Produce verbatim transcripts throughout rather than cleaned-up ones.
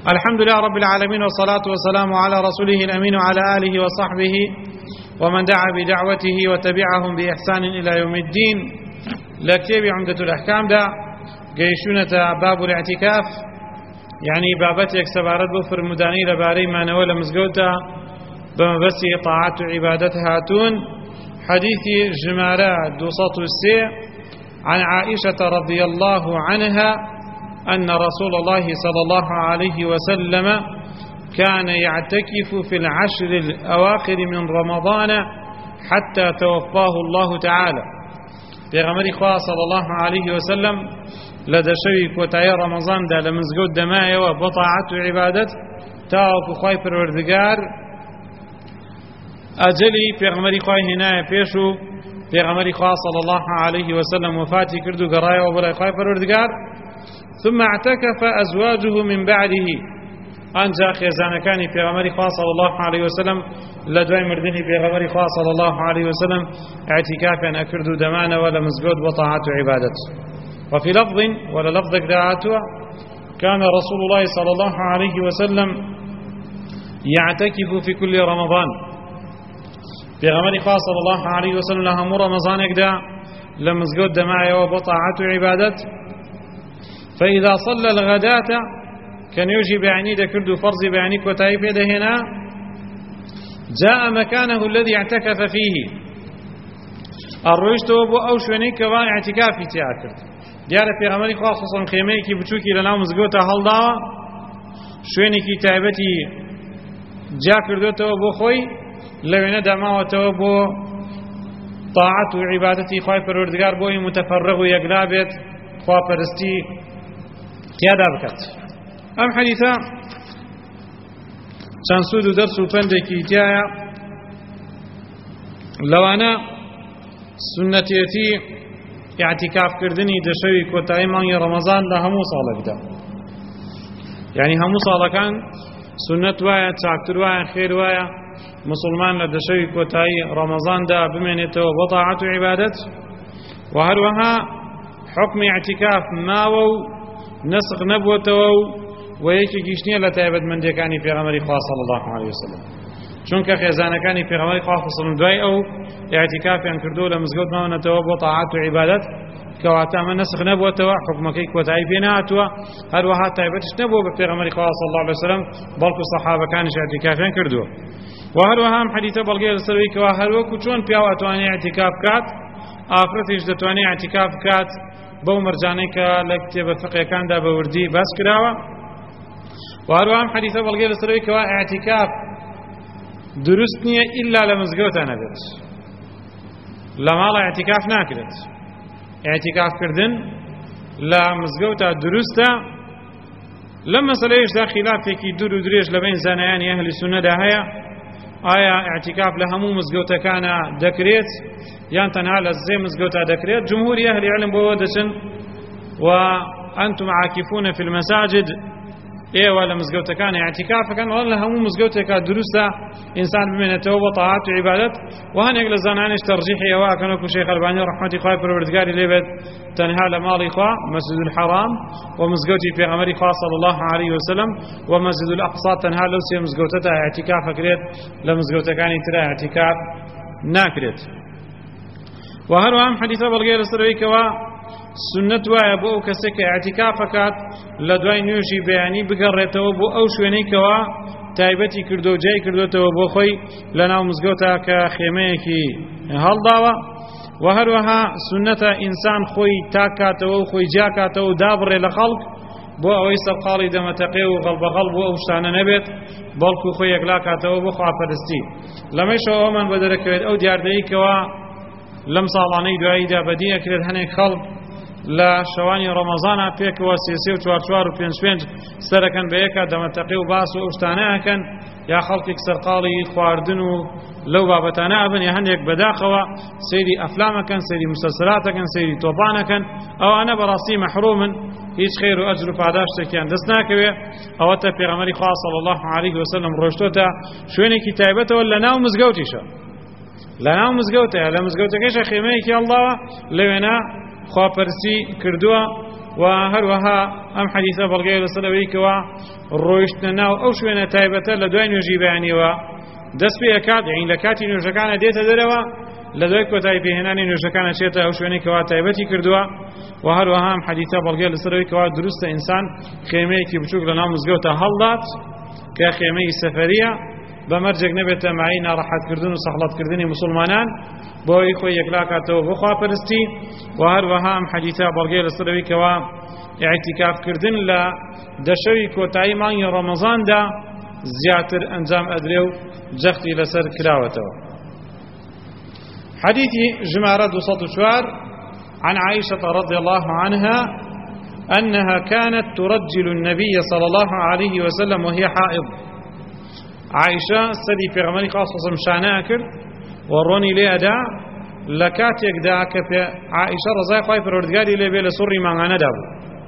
الحمد لله رب العالمين، والصلاة والسلام على رسوله الأمين وعلى آله وصحبه ومن دعا بدعوته وتبعهم بإحسان إلى يوم الدين. لكتاب عمدة الأحكام دا قيشونة باب الاعتكاف، يعني بابتك سبارت بفر مداني لباري ما نوال مزقوتا بمبسي طاعة عبادتها تون. حديث جمالة دوسط السيع عن عائشة رضي الله عنها أن رسول الله صلى الله عليه وسلم كان يعتكف في العشر الأواخر من رمضان حتى توفاه الله تعالى. بيغمر إخوة صلى الله عليه وسلم لدى شوي كوتاي رمضان دا لمزقود دماء وبطاعة عبادة تاوك خواي پروردگار أجلي بيغمر إخوة هنا بيشو بيغمر إخوة صلى الله عليه وسلم وفاتي كردو قرايا وبلا خواي پروردگار، ثم اعتكف أزواجه من بعده. أنجا خيزان كان في غمر خاص صلى الله عليه وسلم لدوي مردني في غمر خاص صلى الله عليه وسلم اعتكافا أكرد دمان ولا مزقود وطاعة عبادة. وفي لفظ ولا لفظ قراءته كان رسول الله صلى الله عليه وسلم يعتكف في كل رمضان. في غمر خاص صلى الله عليه وسلم لها مر رمضان اقدا لمزقود دماء وطاعة عبادة. فإذا صلى الغداة كان يجي بعني ذكرد فرض بعني كتايب هنا جاء مكانه الذي اعتكف فيه الرجت أبو أو شونيك واعتكافي تأكد جاء في غمري خاصة خيميكي بتشوكي لنا مزقوتا هالدا شونيكي تايبتي جاء كردوته أبو خوي لو ندى ما وتوبو طاعة عبادتي خايف الوردقار بوي متفرغ يقلابت خواف فرستي تيادا بكت. أم حديثا چند درس و پندێکی تایە لەوانە سنەتێتی اعتکافکردنی دەشەوی کۆتایی مانگی ڕەمەزان لە هەموو ساڵێکدا، یعنی هەموو ساڵەکان سنەت وایە، چاکتر وایە، خێر وایە مسلمان لە دەشەوی کۆتایی ڕەمەزاندا بمێنێتەوە بۆ طاعەت و عیبادەت. و هەروەها حکمی اعتکاف ماوە و نسخ نبوتەوە و یەکێکیش نییە لە تایبەتمەندیەکانی پێغەمبەری خوا صلی الله علیه وسلم، چونکە خێزانەکانی پێغەمبەری خوا فسڵن دوای ئەو اعتکافیان کردو لە مزگەوت ماونەتەوە بۆ طاعات و عیبادەت، کەواتە ئەمە نسخ نەبوتەوە، حکمەکەی کۆتایی پێ نهاتووە، هەروەها تایبەتش نەبووە بە پێغەمبەری خوا صلی الله علیه وسلم، بەڵکو سەحابەکانیش اعتکافیان کردووە. و هەروەها ئەم حەدیثە بەڵگەیە لەسەرەوەی کەوا هەروەکو چۆن پیاو ئەتوانێت اعتکاف بکات، ئافرەتیش دەتوانێت اعتکاف بکات بەو مەرجانەی کە لە کتێبە فقهیەکاندا بە وردی باس کراوە. و هەروەها ئەم حەدیثە بەڵگەیە لەسەرەوەی کەوا اعتکاف دروست نییە ئیلا لە مزگەوتە نەبێت، لە ماڵە اعتکاف ناکرێت. اعتکافکردن لە مزگەوتە دروستە. لەم مەسەلەیەشدا خلافێکی دوور و درێژ لەبین زانایانی ئەهلی سونەدا هەیە، ئایا اعتکاف لە هەموو مزگەوتەکانە دەکرێت یان تەنها لە سێ مزگەوتە دەکرێت. جمهوری ئەهلی علم بۆەوە دەچن و ئەنتم عاکفون في المساجد، ئێوە لە مزگەوتەکان اعتکافەکەن، وەڵام لە هەموو مزگەوتێکە دروستە ئینسان بمێنێتەوە بۆ طاعات و عیبادەت. و هەندێک لە زانانیش تەرجیحی ئەوە ئەکەن وەکو شەیخ ئەلبانی ڕەحمەتی خوای پەروەردگاری لێبێت تەنها لە ماڵی خوا مەسجد الحەرام و مزگەوتی پێغەمبەری خوا صلی الله علیه وسلم و مەسجد الأقصا تەنها لەو سێ مزگەوتەدا اعتکاف ئەکرێت، لە مزگەوتەکانی ترە اعتکاف ناکرێت. و هەروەها ئەم حەدیثە بەڵگەیە لەسەرەوەی کەوا سنت وایە بۆ ئەو کەسێک کە اعتکاف ئەکات لە دوای نوێژی بەیانی بگەڕێتەوە بۆ ئەو شوێنەی کەوا تایبەتی کردو و جای کردوتەوە بۆ خۆی لە ناو مزگەوتە کە خێمەیەکی هەڵداوە. و هەروەها سنەتە ئینسان خۆی تاکاتەوە و خۆی جاکاتەوە و دابڕێ لە خەڵک بۆ ئەوەی سەرقاڵی دەمەتەقێ و غەڵبەغەڵ بۆ ئەو شتانە نەبێت، بەڵکو خۆی یەکلاکاتەوە بۆ خواپەرستی. لەمەشەوە ئەومان بە دەرەکەوێت ئەو دیاردەیی کەوا لەم ساڵانەی دواییدا بەدی ئەکرێت هەنێک خەڵک لە شەوانی ڕەمەزانە پێکەوە سێ سێ و چوار چوار و پێنج پێنج سەرەکەن بە یەکە دەمەتەقی و باس و ئەو شتانە ئەکەن، یا خەڵکێک سەرقاڵی خواردن و لەو بابەتانە ئەبن، یا هەندێک بەداخەوە سەیری ئەفلامەکەن، سەیری مسەلسەلاتەکەن، سەیری تۆپانەکەن. ئەوانە بەڕاستی مەحرومن، هیچ خێر و ئەجر و پاداشتێکیان دەست ناکەوێ. ئەوەتە پێغەمبەری خوا صلی الله علیه وسلم ڕۆیشتۆتە شوێنێکی تایبەتەوە لە ناو مزگەوتیشە، لە ناو مزگەوتەیە، لە مزگەوتەکەیشە خێمەیەکی هەڵداوە، لەوێنە خواپەرسی کردووە وهروها أم حديثة بلغي لسلويك ورويشتنا ناو أو شوينة تايبة لدوين يجيباني و دەست پێ ئەکات یعنی لە کاتی نوێژەکانە دێتە دەرەوە لە دوای کۆتایی پێهێنانی نوێژەکانە چێتە ئەو شوێنەی کەوا تایبەتی کردووە و هەروەها ئەم حەدیثە بەڵگەی لەسەرەوەی کەوا دروستە ئینسان خێمەیەکی بچووک لە ناو مزگەوتە هەڵدات کە خێمەی سەفەریە بەمەرجێک نەبێتە مای ناڕەحەتکردن و سەحڵەتکردنی موسڵمانان بۆی خۆی یەکلاکاتەوە بۆ خواپەرستی و هەروەها ئەم حەدیثە بەڵگەی لەسەرەوەی کەوا ئیعتیکافکردن لە دەشەوی کۆتایی مانگی ڕەمەزاندا زیاتر ئەنجام ئەدرێ و جەختی لەسەر کراوەتەوە. حديثي جمارة دوصد شوار عن عائشة رضي الله عنها أنها كانت ترجل النبي صلى الله عليه وسلم وهي حائض. عائشة سدي في غمالي خاصة مشانها كرد وروني لي أدا لكات يقدا كفي عائشة رضي خواهي فرودقالي لي بي لسوري معنا دابو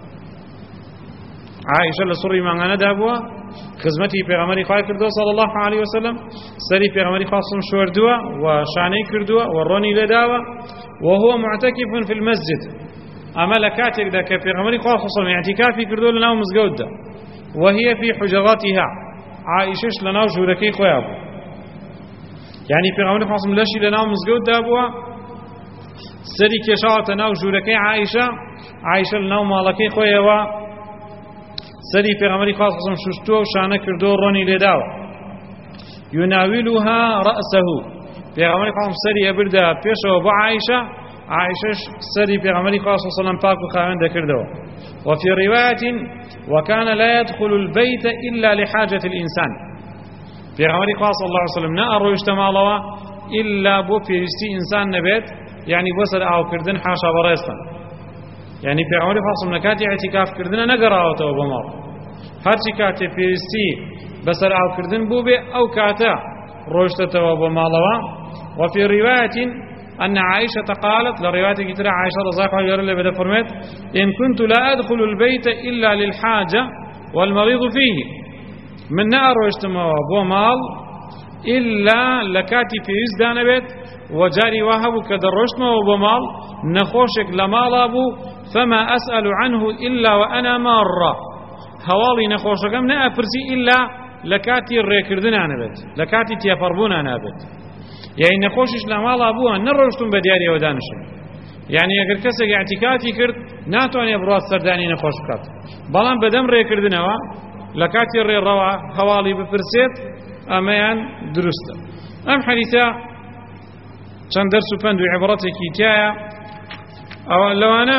عائشة لسوري معنا دابو خزمتي في غمالي خواهي كردو صلى الله عليه وسلم سري في غمالي خاصة شوردوا وشاني كردوا وروني لي داوا وهو معتكف في المسجد أما لكات يقدا كفي غمالي خاصة اعتكافي كردو لنا ومزقود دا وهي في حجراتها عائشة لنا وجوركي خويا أبو يعني في غمالي خاصة ملاشي لنا ومزقود دا أبوها سري كشاوة لنا وجوركي عائشة عائشة لنا ومالكي خويا أبو سري في غمالي خاصة ششتو وشانه كردو روني لداو يناولها رأسه في غمالي خاصة سري أبردا بيشه وبو عائشة عائشة سري في غمالي خاصة صلى الله عليه وسلم كردو وفي رواية وكان لا يدخل البيت إلا لحاجة الإنسان في غمالي خاصة صلى الله عليه وسلم نأرو يجتمع الله إلا بو فيرستي إنسان نبيت يعني بسر أو كردن حاشا بريستا يعني في عمري فاصل نكاتي اعتكاف كردنا نقراوته وبمار هرچی كاتي فيرستي بسر أو كردن بوبي أو كاتا روشته وبمالوا وفي رواية أن عائشة قالت لرواية كتير عائشة رضي الله عنها بدأ فرمت إن كنت لا أدخل البيت إلا للحاجة والمريض فيه من نار روشتما وبمال إلا لكاتي فيرست دانبت وجاري واهب كدرشتما وبمال نخوشك لمال أبو فما أسأل عنه إلا وأنا مارة هوالي نخوشكم نأبرسي إلا لكاتي الريكردن أنا بيت لكاتي تيفربون أنا بيت يعني نخوشش لمال أبوها نروشتم بدياري ودانشم يعني اگر كسك اعتكافي كرد ناتواني برات سرداني نخوشكات بلان بدم ريكردنوا لكاتي الري روا هوالي بفرسيت أميان درسته أم حديثا چند درس و پند و عبرتێکی تایە ئەوە لەوانە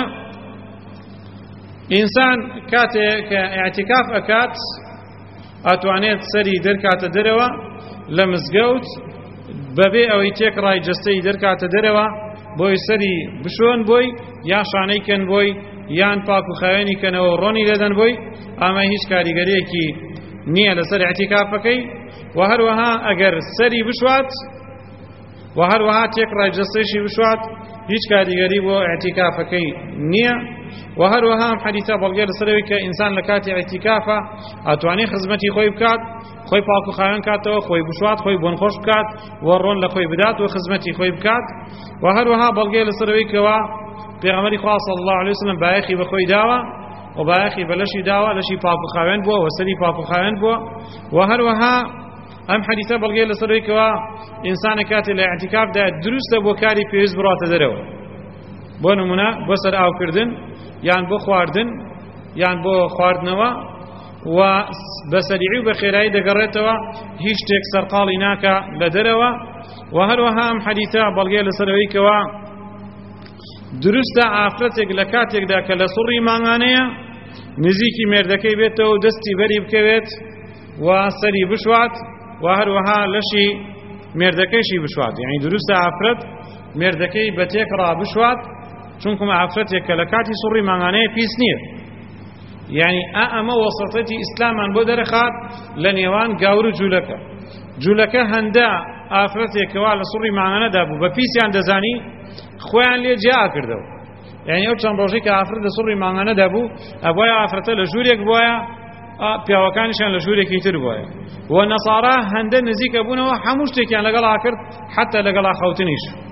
ئینسان کاتێک کە ئیعتیکاف ئەکات ئەتوانێت سەری دەرکاتە دەرەوە لە مزگەوت بەبێ ئەوەی تێک ڕای جەستەی دەرکاتە دەرەوە بۆی سەری بشۆن بۆی یا شانەی کەن بۆی یان پاک و خاوێنی کەنەوە و ڕۆنی لێدەن بۆی ئەمە هیچ کاریگەریەکی نییە لەسەر ئیعتیکافەکەی و هەروەها ئەگەر سەری بشوات و هەروەها تێک ڕایجەستەیشی بشوات هیچ کاریگەری بۆ ئیعتیکافەکەی نییە و هەروەها ئەم حەدیثە بەڵگەی لەسەرەوەی کە ئینسان لە کاتی ئیعتیکافە ئەتوانێت خزمەتی خۆی بکات خۆی پاک و خاوێن کاتەوە خۆی بشوات خۆی بۆن خۆش بکات و ڕۆن لە خۆی بدات و خزمەتی خۆی بکات و هەروەها بەڵگەی لەسەرەوەی کەوا پێغەمبەری خوا صلی الله علیه وسلم بایەخی بە خۆی داوە و بایەخی بە لەشی داوە لەشی پاک و خاوێن بووە و سەری پاک و خاوێن بووە و هەروەها ئەم حەدیثە بەڵگەی لەسەرەوەی کەوا ئینسانە کاتێ لە ئیعتیکافدا دروستە بۆ کاری پێویست بڕاتە دەرەوە بۆ نمونە بۆ سەر ئاوکردن یان بۆ خواردن یان بۆ خواردنەوە و بە سەریعی و بە خێرایی دەگەڕێتەوە هیچ شتێک سەرقاڵی ناکا لە دەرەوە و هەروەها ئەم حەدیثە بەڵگەی لەسەرەوەی کەوا دروستە ئافرەتێک لە کاتێکدا کە لە سوڕی مانگانەیە نزیکی مێردەکەی بێتەوە و دەستی بەری بکەوێت و سەری بشوات و هەروەها لەشی مێردەکەیشی بشوات یعنی دروستە ئافرەت مێردەکەی بە تێک ڕابشوات چونکە ئافرەتێک کە لە کاتی سوڕی مانگانەیە پیس نییە یعنی ئا ئەمە وەسەطەتی ئیسلامان بۆ دەرەخات لە نێوان گاور و جوولەکە جوولەکە هەندە ئافرەتێکەوە لە سوڕی مانگانەدا بوو بە پیسیان دەزانی خۆیان لێ جیا کردەوە یعنی ئەو چەند ڕۆژێک کە ئافرەت لە سوڕی مانگانەدا بوو ئەوایە ئافرەتە لە ژوورێک بووایە پیاوەکانیشان لە ژوورێکی تر بووایە و نەسارا هەندە نزیکە بوونەوە هەموو شتێکیان لەگەڵا کرد حتا لەگەڵا خەوتنیش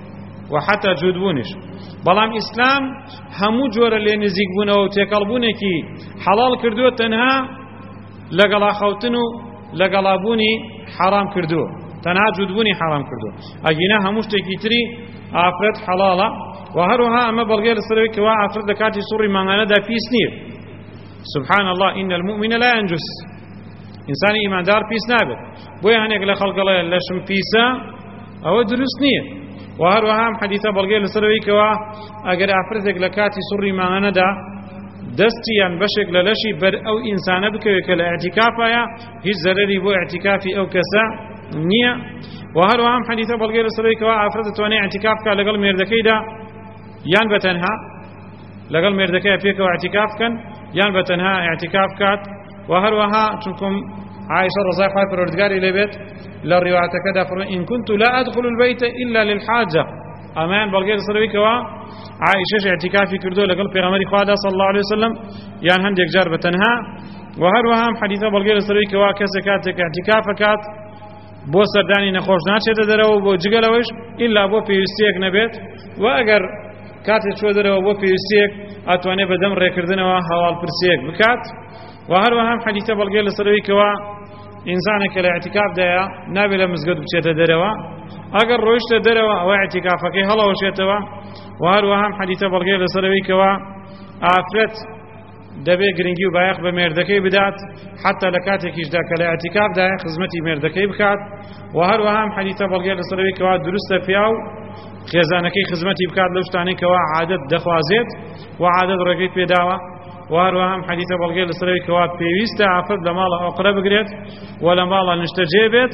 وحتى جودبونش بەڵام ئیسلام هەموو جۆرە لێ نزیک بوونەوە و تێکەڵبوونێکی حەڵاڵ کردووە تەنها لەگەڵا خەوتن و لەگەڵابوونی حرام کردووە تەنها جودبوونی حرام کردووە ئەگینا هەموو شتێکی تری ئافرەت حەڵاڵە و هەروەها ئەمە بەڵگەی لەسەرەوەی کەوا ئافرەت لە کاتی سوڕی مانگانەدا پیس نییە سبحان الله إن المؤمن لا ينجس إنسان إيماندار پیس نابێت بۆیە هەنێک لە خەڵکەڵەیە لەشم پیسە ئەوە دروست نییە و هەروەها ئەم حەدیثە بەڵگەی لەسەرەوەی کەوا ئەگەر ئافرەتێک لە کاتی سوڕی مانگانەدا دەستی یان بەشێک لە لەشی بەر ئەو ئینسانە بکەوێت کە لە ئیعتیکافایە هیچ زەرەری بۆ ئیعتیکافی ئەو کەسە نییە و هەروەها ئەم حەدیثە بەڵگەی لەسەرەوەی کەوا ئافرەت دەتوانێت ئیعتیکاف بکات لەگەڵ مێردەکەیدا یان بەتەنها لەگەڵ مێردەکەیە پێکەوە ئیعتیکاف بکەن یان بەتەنها ئیعتیکاف بکات و هەروەها چونکم عائشة رضي الله عنها پروردگاری لێبێت لە ڕیواتەکەدا فەرمێ إن كنت لا أدخل البيت إلا للحاجة ئەمان بەڵگەی لەسەرەوەی کەوا عائشەش ئیعتیکافی کردو لەگەڵ پێغەمبەری خوادا صلی الله عليه وسلم یان هەندێک جار بەتەنها و هەروەها ئەم حەدیثە بەڵگەی لەسەرەوەی کەوا کەسێک کاتێک ئیعتیکاف بکات بۆ سەردانی نەخۆش ناچێتە دەرەوە بۆ جگەلەوەش ئیلا بۆ پێویستیەک نەبێت و ئەگەر کاتێک چوە دەرەوە بۆ پێویستیەک ئەتوانێت بەدەم ڕێکردنەوە هەواڵپرسیەک بکات و هەروەها ئەم حەدیثە بەڵگەی لەسەرەوەی کەوا ئینسانێک کە لە ئیعتیکافدایە نابێت لە مزگەوت بچێتە دەرەوە ئەگەر ڕۆیشتە دەرەوە ئەوە ئیعتیکافەکەی هەڵەوەشێتەوە و هەروەها ئەم حەدیثە بەڵگەی لەسەرەوەی کەوا ئافرەت دەبێت گرنگی و بایەخ بە مێردەکەی بدات حتا لە کاتێکیشدا کە لە ئیعتیکافدایە خزمەتی مێردەکەی بکات و هەروەها ئەم حەدیثە بەڵگەی لەسەرەوەی کەوا دروستە پیا و خێزانەکەی خزمەتی بکات لەو شتانەی کەوا عادەت دەخوازێت و عادەت ڕێگەی پێداوە و هەروەها ئەم حەدیثە بەڵگەی لەسەرەوەی کەوا پێویستە ئافرەت لە ماڵە ئۆقرە بگرێت و لە ماڵە نیشتەجێ بێت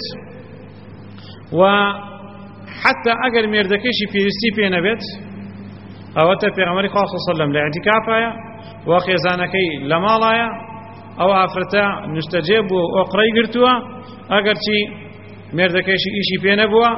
و حتا ئەگەر مێردەکەیشی پێویستی پێ نەبێت ئەوەتە پێغەمبەری خوا صلی الله علیه وسلم لە ئیعتیکافایە و خێزانەکەی لە ماڵایە ئەو ئافرەتە نیشتەجێ بوو ئۆقرەی گرتووە ئەگەرچی مێردەکەیشی ئیشی پێ نەبووە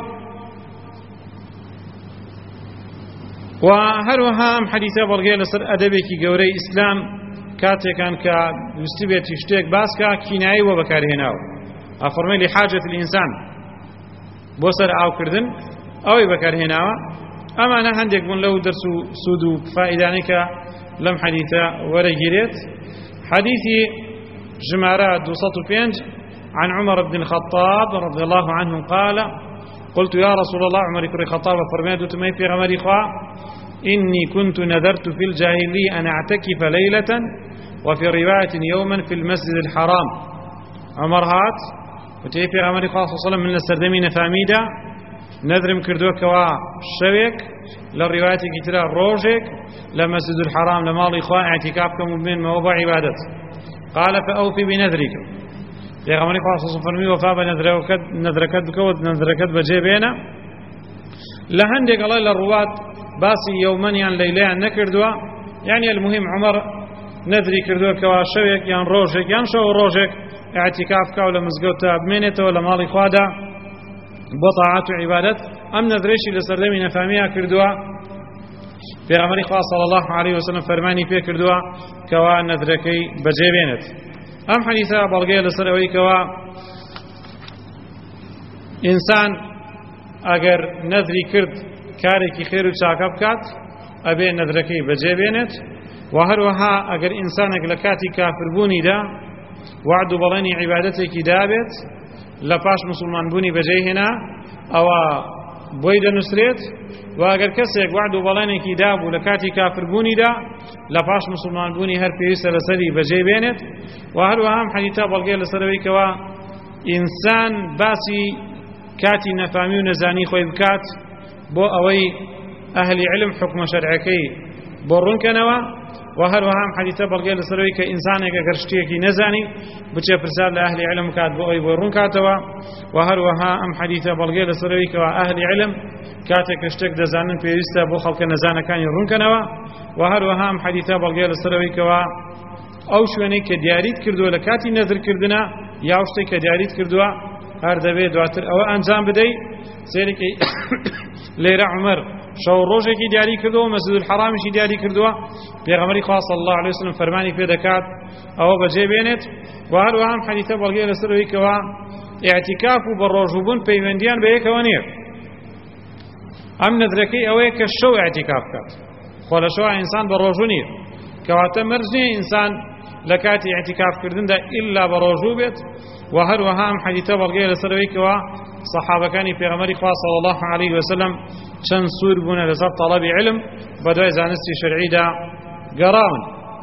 و هەروەها ئەم حەدیثە بەڵگەی لەسەر ئەدەبێکی گەورەی ئیسلام کاتێکان کە ویستی بێتی شتێک باسکە کینایی وە بەکارهێناوە ئەفەرمێ لحاجەت الئینسان بۆ سەر ئاوکردن ئەوەی بەکارهێناوە ئەمانە هەندێک بوون لەو دەرس و سوود و فائیدانەی کە لەم حەدیثە وەرەگیرێت حەدیثی ژمارە دووسەد و پێنج عن عمر بن الخطاب رضي الله عنه قال قلت يا رسول الله عمر بن الخطاب فرميت تمي في غمر إخوة إني كنت نذرت في الجاهلية أن أعتكف ليلة وفي رواية يوما في المسجد الحرام عمر هات وتي في غمر إخوة صلى الله عليه وسلم من السردمين فاميدا نذرم كردوك وشويك للرواية كتيرا روجك لمسجد الحرام لمال إخوة اعتكافكم من موضع عبادت قال فأوفي بنذرك پێغەمبەری خوا صلی الله علیه و سلم فەرمی وەفا بە نەذرەکەت بکە و نەذرەکەت بەجێ بێنە لە هەندێک ئەڵێ لە ڕوات باسی یەومەنیان لەیلەیان نەکردووە یعنی المهم عمر نەذری کردووە کەوا شەوێک یان ڕۆژێک یان شەو ڕۆژێک ئیعتیکاف بکا و لە مزگەوتە بمێنێتەوە لە ماڵی خوادا بۆ تاعات و عیبادەت ئەم نەذرەیشی لە سەردەمی نەفامییا کردووە پێغەمبەری خوا صلی الله علیه و سلم فەرمانی پێ کردووە کەوا نەذرەکەی بەجێ بێنێت ئەم حەدیثە بەڵگەیە لەسەر ئەوەی کەوا ئینسان ئەگەر نەذری کرد کارێکی خێر و چاکە بکات ئەبێ نەذرەکەی بەجێ بێنێت و هەروەها ئەگەر ئینسانێک لە کاتی کافربوونیدا وعد و بەڵێنی عیبادەتێکی دابێت لە پاش موسڵمانبوونی بەجێ هێنا ئەوە بۆی دەنووسرێت و ئەگەر کەسێک وعد و بەڵێنێکی دابوو لە کاتی کافربوونیدا لە پاش موسڵمانبوونی هەر پێویستە لەسەری بەجێ بێنێت و هەروەها ئەم حەدیثە بەڵگەیە لەسەرەوەی کەوا ئینسان باسی کاتی نەفامی و نەزانی خۆی بکات بۆ ئەوەی ئەهلی علم حکمە شەرعەکەی بۆ ڕوونکەنەوە و هەروەها ئەم حەدیثە بەڵگەیە لەسەرەوەی کە ئینسانێک ئەگەر شتێکی نەزانی بچێ پرسیار لە ئەهلی علم بکات بۆ ئەوەی بۆ ڕوونکاتەوە و هەروەها ئەم حەدیثە بەڵگەیە لەسەرەوەی کەوا ئەهلی علم کاتێک کە شتێک دەزانن پێویستە بۆ خەڵکە نەزانەکانی ڕوونکەنەوە و هەروەها ئەم حەدیثە بەڵگەیە لەسەرەوەی کەوا ئەو شوێنەی کە دیاریت کردووە لە کاتی نەذرکردنە یا شتێک کە دیاریت کردووە هەر دەبێت دواتر ئەوە ئەنجام بدەیت سێرێکی لێرە عومەر شەو ڕۆژێکی دیاری کردووە مەسجد الحەرامیشی دیاری کردووە پێغەمبەری خوا صلی الله علیه وسلم فەرمانی پێ دەکات ئەوە بەجێ بێنێت و هەروەها ئەم حەدیثە بەڵگەیە لەسەرەوەی کەوا ئیعتیکاف و بە ڕۆژوبوون پەیوەندیان بە یەکەوە نییە ئەم نەدرەکەی ئەوەیە کە شەو ئاعتیکاف بکات. خۆ لە شەو ئینسان بە ڕۆژوو نییە، کەواتە مەرج نییە ئینسان لە کاتی ئاعتیکافکردندا ئیلا بە ڕۆژوو بێت. و هەروەها ئەم حەدیثە بەڵگەیە لەسەرەوەی کەوا سەحابەکانی پێغەمبەری خوا صلی الله علیه وسلم چەند سوور بوونە لەسەر تەڵەبی علم بە دوای زانستی شەرعیدا گەڕاون.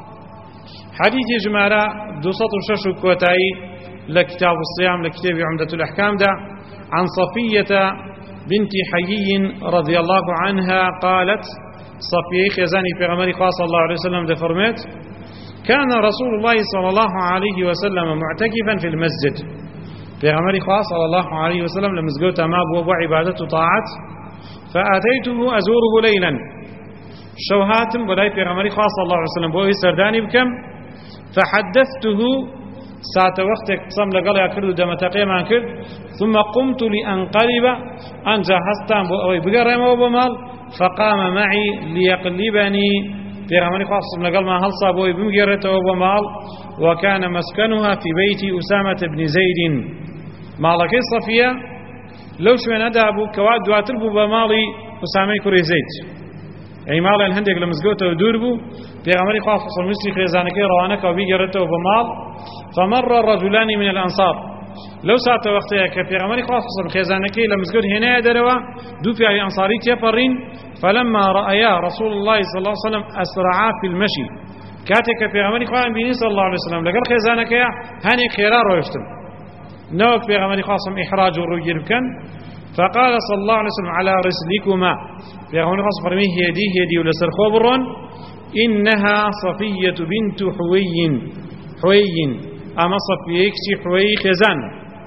حەدیثی ژمارە دووسەد و شەش و کۆتایی لە کتاب الصيام لە کتێبی عمدة الأحكامدا عن صفية بنت حيي رضي الله عنها قالت صفية خزاني پیغمبر صلى الله عليه وسلم دفرمت كان رسول الله صلى الله عليه وسلم معتكفا في المسجد. پیغمبر صلى الله عليه وسلم لمزجوت ما بو عبادة وطاعت فأتيته أزوره ليلا شوهاتم بلاي پیغمبر صلى الله عليه وسلم بو سرداني بكم فحدثته ساعة وقتك قسم لقال يا كردو دمتقي ما كرد ثم قمت لأنقلب أن جهزتان بقرم وبمال فقام معي ليقلبني في غمري قاسم لقال ما هل صابوي بمقرته وبمال وكان مسكنها في بيت أسامة بن زيد مالكي صفية لو شو ندابو كواد دواتربو بمالي أسامة كري زيد يعني مال الهندق لمزقوته ودوربو في غمري قاسم مصري خيزانكي روانك وبيقرته وبمال فمر رجلان من الأنصار لو ساعة وقتها كفي غمري خاصة خيزانكي لمزقود هنا دروا دو في أي أنصاري تيبرين فلما رأيا رسول الله صلى الله عليه وسلم أسرعا في المشي كاتك في غمري خاصة بني صلى الله عليه وسلم لقال خيزانكي هاني خيرار ويشتم نوك في غمري خاصة إحراج الرجل كان فقال صلى الله عليه وسلم على رسلكما في غمري خاصة فرميه هدي هدي ولسر خبرون إنها صفية بنت حوي حوي أما صفيك شي حوي خزان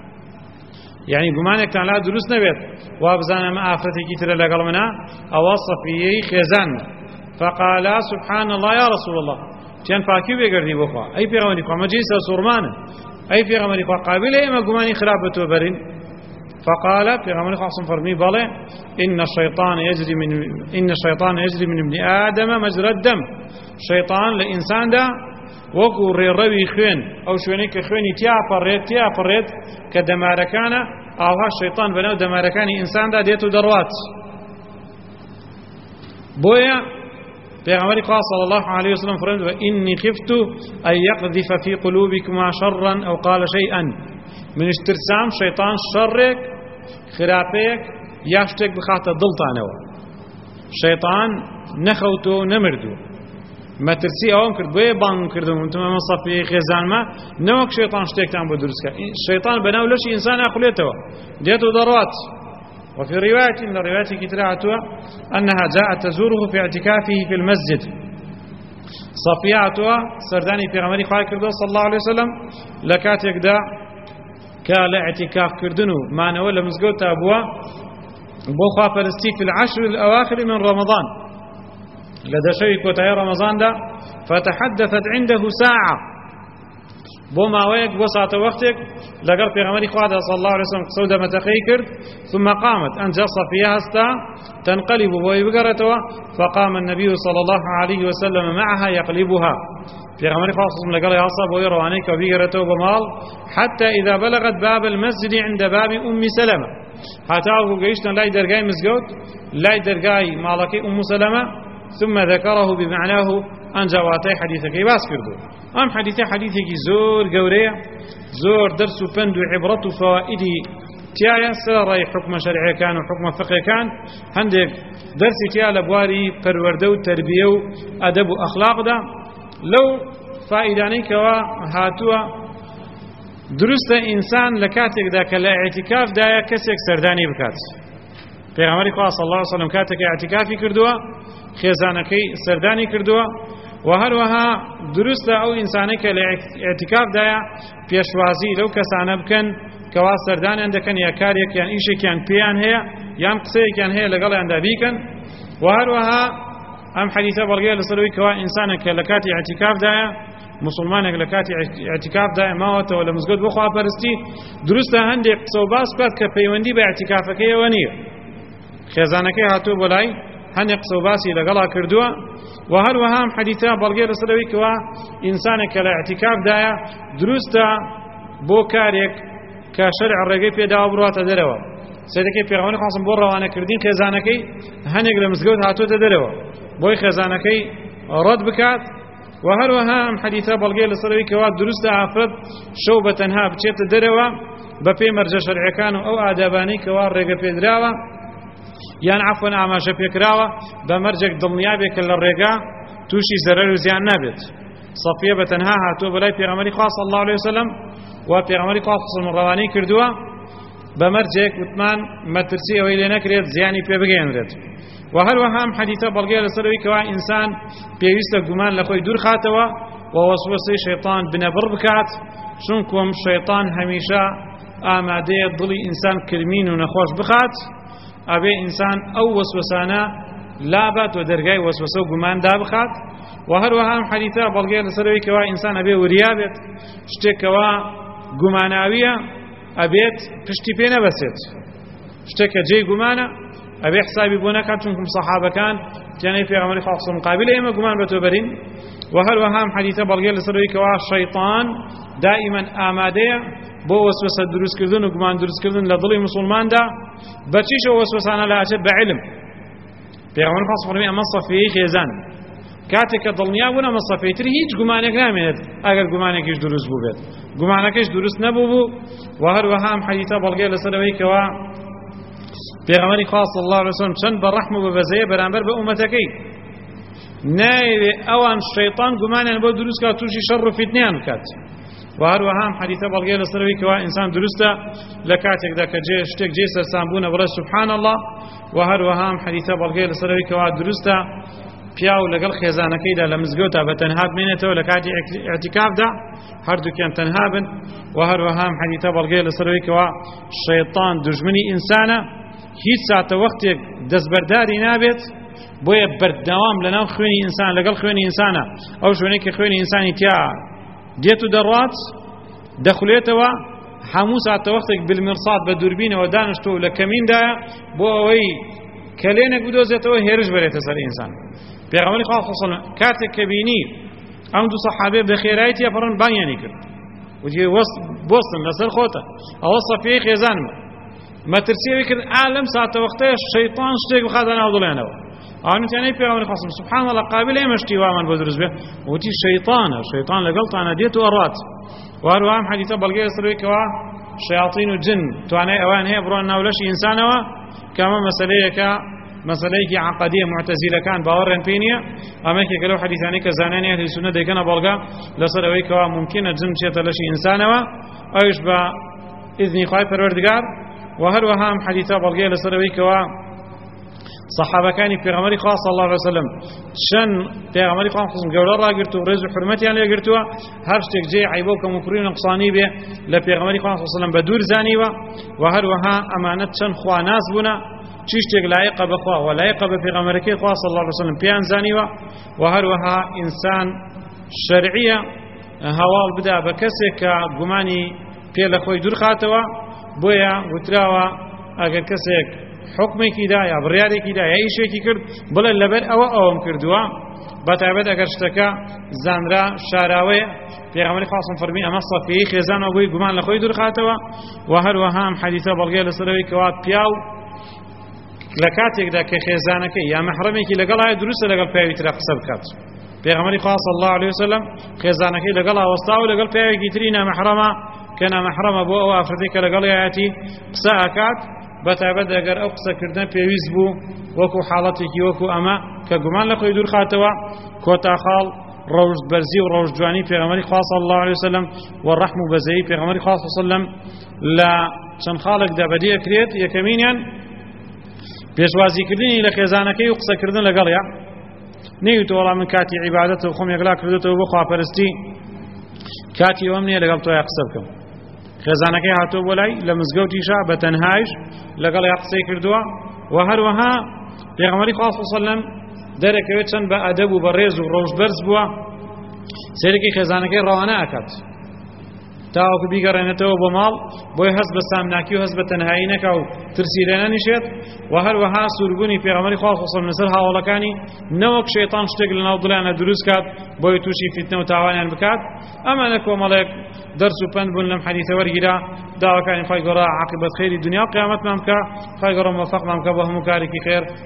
يعني بمعنى كان لا دروس نبيت وابزان ما آفتي كتير لقل منا أو صفيي خزان فقال سبحان الله يا رسول الله كان فاكي بيقرني بخوا أي في غماني قوة مجيسة سورمانا أي في غماني قوة قابلة إما قماني خرابة وبرين فقال في غماني خاصم فرمي بالي إن الشيطان يجري من إن الشيطان يجري من ابن آدم مجرى الدم شيطان لإنسان ده وەکو ڕێڕەوی خوێن ئەو شوێنەی کە خوێنی تیا پەڕێت تیا پەڕێت کە دەمارەکانە ئاوا شەیطان بەناو دەمارەکانی ئینساندا دێت و دەڕوات. بۆیە پێغەمبەری خوا صلی الله عليه وسلم فەرمووی وإني خفت أن يقذف في قلوبكما شرا أو قال شيئا منش ترسام شەیطان شەڕێک خراپەیەک یا شتێک بخاتە دڵتانەوە شەیطان نەخەوتۆ نەمردوو ما ترسي أوام كرد بيه بان كردم أنتم ما صفي خزان ما نوك شيطان شتيك تام بدرسك الشيطان بناو لش إنسان أخليته ديته ضروات. وفي رواية من الروايات كتراتها أنها جاءت تزوره في اعتكافه في المسجد صفياتها سرداني في غمري خالد كردو صلى الله عليه وسلم لكاتك دا كالا اعتكاف كردنو ما نولا مزقوت أبوا بوخوا فلسطين في العشر الأواخر من رمضان لدى شوي كوتاي رمضان دا فتحدثت عنده ساعة بوما ويك بوسعة وقتك لقال في غمري خواده صلى الله عليه وسلم سودة متخيكر ثم قامت أن جص فيها استا تنقلب ويبقرتها فقام النبي صلى الله عليه وسلم معها يقلبها في غمري خواده صلى الله عليه وسلم لقال يعصب ويروانيك وبقرته بمال حتى إذا بلغت باب المسجد عند باب أم سلمة حتى أبو قيشنا لا يدرقاي مسجود لا يدرقاي مالكي أم سلمة ثم ذكره بمعناه أن جواتي حديثك باس كردو أم حديثي حديثك زور قورية زور درس فند وعبرة فوائدي تيايا سراي حكم شرعي كان وحكم فقهي كان عندك درس تيا لبواري پروردو تربية أدب وأخلاق ده لو فائداني كوا هاتوا درست إنسان لكاتك ذاك الاعتكاف دايا كسك سرداني بكات في غمري قال صلى الله عليه وسلم كاتك اعتكافي كردوا خێزانەکەی سەردانی کردووە و هەروەها دروستە ئەو ئینسانەی کە لە ئێعتیکافدایە پێشوازی لەو کەسانە بکەن کەوا سەردانیان دەکەن یا کارێکیان ئیشێکیان پێیان هەیە یان قسەیەکیان هەیە لەگەڵیاندا بیکەن و هەروەها ئەم حەدیثە بەڵگەیە لەسەرەوەی کەوا ئینسانێک کە لە کاتی ئێعتیکافدایە مسلمانێک لە کاتی ئێعتیکافدایە ماوەتەوە لە مزگەوت بۆ خواپەرستی دروستە هەندێک قسە و باس بکات کە پەیوەندی بە ئێعتیکافەکەیەوە نییە خێزانەکەی هاتووە بۆ لای هەندێک قسە و باسی لەگەڵا کردووە و هەروەها ئەم حەدیثە بەڵگەی لەسەرەوەی کەوا ئینسانێک کە لە ئێعتیکافدایە دروستە بۆ کارێک کە شەرع ڕێگەی پێداوە بڕواتە دەرەوە سەرەکی پێغەمبەری خواستم بۆ ڕەوانەکردین خێزانەکەی هەنێک لە مزگەوت هاتوۆتە دەرەوە بۆی خێزانەکەی ڕەت بکات و هەروەها ئەم حەدیثە بەڵگەی لەسەرەوەی کەوا دروستە ئافرەت شەو بە تەنها بچێتە دەرەوە بە پێی مەرجە شەرعیەکان و ئەو ئادابانەی کەوا ڕێگە پێدراوە یان عەفوەن ئاماژە پێکراوە بە مەرجێک دڵنیابێت کە لە ڕێگا تووشی زەرەر و زیان نابێت. سەفیە بە تەنها هاتووە بەلای پێغەمبەری خوا صلی الله علیه وسلم و پێغەمبەری خوا ڕەوانەی کردووە بە مەرجێک وتمان مەترسی ئەوەی لێ نەکرێت زیانی پێ بگەێنرێت. و هەروەها ئەم حەدیثە بەڵگەیە لەسەرەوەی کەوا ئینسان پێویستە گومان لە خۆی دوور خاتەوە و وەسوەسەی شەیطان بنەبڕ بکات، چونکۆم شەیطان هەمیشە ئامادەیە دڵی ئینسان کرمین و نەخۆش بخات، ئەبێ ئینسان ئەو وەسوەسانە لابات و دەرگای وەسوەسە و گومان دابخات. و هەروەها ئەم حەدیثە بەڵگەیە لەسەرەوەی کەوا ئینسان ئەبێ وریا بێت، شتێکەوە گوماناویە ئەبێت پشتی پێ نەبەسێت، شتێکە جێی گومانە ئەبێ حسابی بۆ نەکات، چونکم سەحابەکان تیانەی پێغەمبەری خوا صلی الله علیه و سلم قابلە ئێمە گومان بە تۆ بەرین. و هەروەها ئەم حەدیثە بەڵگەیە لەسەرەوەی کەوا شەیطان دائیمەن ئامادەیە بۆ وەسوەسە دروستکردن و گومان دروستکردن لە دڵی مسلماندا. بەچیشە وەسوەسانە لە ئاچێت بە عیلم. پێغەمبەر خوا فەرمی ئەمە سەفیەی خێزان کاتێک کە دڵنیا بوون ئەمە سەفیەتر هیچ گومانێک نامێنێت ئەگەر گومانێکیش دروست بوو بێت، گومانەکەش دروست نەبوو بوو. و هەروەها ئەم حەدیثە بەڵگەیە لەسەرەوەی کەوا پێغەمبەری خوا صلی الله علیه و سلم چەند بەڕەحم و بەبەزەیە بەرامبەر بە ئومەتەکەی، نایوێ ئەوان شەیطان گومانیان بۆ دروست کات تووشی شەڕ و فیتنەیان بکات. و هەروەها ئەم حەدیثە بەڵگەیە لەسەرەوەی کەوا ئینسان دروستە لە کاتێکدا کە جێ شتێک جێ سەرسام بوونە بڵێ سوبحان الله. و هەروەها ئەم حەدیثە بەڵگەیە لەسەرەوەی کەوا دروستە پیاو لەگەڵ خێزانەکەیدا لە مزگەوتە بە تەنها بمێنێتەوە لە کاتی ئیعتیکافدا هەردووکیان تەنها بن. و هەروەها ئەم حەدیثە بەڵگەیە لەسەرەوەی کەوا شەیطان دوژمنی ئینسانە، هیچ ساتە وەختێک دەستبەرداری نابێت، بۆیە بەردەوام لەناو خوێنی ئینسان لەگەڵ خوێنی ئینسانە، ئەو شوێنەی کە خوێنی ئینسانی تیا دێت و دەڕوات دەخولێتەوە، هەموو ساتە وەختێک بالمرصاد بە دووربینەوە دانیشتۆ لە کەمیندایە بۆ ئەوەی کەلێنێک بدۆزێتەوە هێرش بەرێتە سەر ئینسان. پێغەمبەری خوا صلی الله علیه و سلم کاتێک کە بینی ئەم دوو سەحابە بە خێرایەتی ئەپەڕن بانیانی کرد، وتی بۆستن لەسەر خۆتە ئەوە سەفیەی خێزانمە. مەترسیەوەی کرد ئالەم ساتە وەختەیە شەیطان شتێک بخاتە ناو دڵیانەوە. ئەوانەتیانەی پێغەمبەری خوا صلی الله علیه و سلم سبحان الله قابل ئێمە شتی وامان بۆ دروست بێ، وتی شەیطانە، شەیطان لەگەڵتانە دێت و ئەڕات. و هەروەها ئەم حەدیثە بەڵگەیە لەسەرەوەی کەوا شەیاطین و جن توانای ئەوان هەیە بڕۆن ناو لەشی ئینسانەوە، کە ئەمە مەسەلەیەکە مەسەلەیەکی عەقەدیە معتەزیلەکان باوەڕیان پێی نییە. ئەمە یەکێکە لەو حەدیثانەی کە زانانی ئەهلی سوننە دەیکەنە بەڵگا لەسەر ئەوەی کەوا مومکینە جن بچێتە لەشی ئینسانەوە، ئەویش بە ئیذنی خوای پەروەردگار. و هەروەها ئەم حەدیثە بەڵگەیە لەسەر ئەوەی کەوا سەحابەکانی پێغەمبەری خوا صلی الله علیه و سلم چەند پێغەمبەری خوا گەورە ڕاگرت و ڕێز و حورمەتیان لێگرتووە، هەر شتێک جێ عیبە و کەموکڕی و نەقسانی بێ لە پێغەمبەری خوا صلی الله علیه و سلم بە دوور زانیوە. و هەروەها ئەمانەت چەند خواناس بوونە، چی شتێک لایقە بەخوا و لایقە بە پێغەمبەرەکەی خوا صلی الله علیه و سلم پێیان زانیوە. و هەروەها ئینسان شەرعیە هەواڵ بدا بە کەسێک کە گومانی پێ لە خۆی دوور خاتەوە، بۆیە وتراوە ئەگەر کەسێک حکمێکی دا یا بڕیارێکی دا یا ئیشێکی کرد بڵێ لەبەر ئەوە ئەوەم کردووە، بەتایبەت ئەگەر شتەکە زانرا شاراوەیە. پێغەمبەری خوا صلی الله علیه و سلم فەرمی ئەمە سەفیەی خێزانەوە بۆی گومان لە خۆی دوور خاتەوە. و هەروەها ئەم حەدیثە بەڵگەیە لەسەرەوەی کەوا پیاو لە کاتێکدا کە خێزانەکەی یا مەحرەمێکی لەگەڵایە دروستە لەگەڵ پیاوی ترە قسە بکات. پێغەمبەری خوا صلی الله علیه و سلم خێزانەکەی لەگەڵ هەوەستا و لەگەڵ پیاوێکی تری نامەحرەمە کە نامەحرەمە بۆ ئەو ئافرەتەی کە لەگەڵیایەتی قسە ئەکات، بەتایبەت ئەگەر ئەو قسەکردن پێویست بوو وەکو حاڵەتێکی وەکو ئەمە کە گومان لە خۆی دوور خاتەوە، کۆتاخاڵ ڕەوشت بەرزی و ڕەوشت جوانی پێغەمبەری خوا صلی الله علیه و سلم و ڕەحم و بەزەیی پێغەمبەری خوا صلی الله علیه و سلم لە چەند خاڵێکدا بەدیە کرێت. یەکەمینیان پێشوازیکردنی لە خێزانەکەی و قسەکردن لەگەڵیا، نەیوتە وەڵام من کاتی عیبادەت و خۆم یەکلا کردێتەوە بۆ خواپەرستی، کاتی ئەوەم نییە لەگەڵ تۆ قسە بکەم. خێزانەکەی هاتۆ بۆ لای لە مزگەوتیشا بە تەنهایش لەگەڵ یا قسەی کردووە. و هەروەها پێغەمبەری خوا صلی الله علیه و سلم دەرەکەوێت چەند بە ئەدەب و بە ڕێز و ڕەوشت بەرز بووە، سەرەکی خێزانەکەی ڕەوانە ئەکات. تاوەکو بیگەڕێنێتەوە بۆ ماڵ بۆی هەست بە سامناکی و هەست بە تەنهایی نەکا و ترسی لێ نەنیشێت و هەروەها سووربوونی پێغەمبەری خوا خۆسەڵ لەسەر هاوڵەکانی نەوەک شەیتان شتێک لەناو دڵیانە دروست کات بۆی تووشی فیتنە و تاوانیان بکات. ئەمانە کۆمەڵێک دەرس و پند بوون لەم حەدیثە وەرگیرا داواکانی خوای گەورە عاقبەت خەیری دنیا و قیامەتمان بکە، خوای گەورە موفقمان بکە بۆ هەموو کارێکی خێر.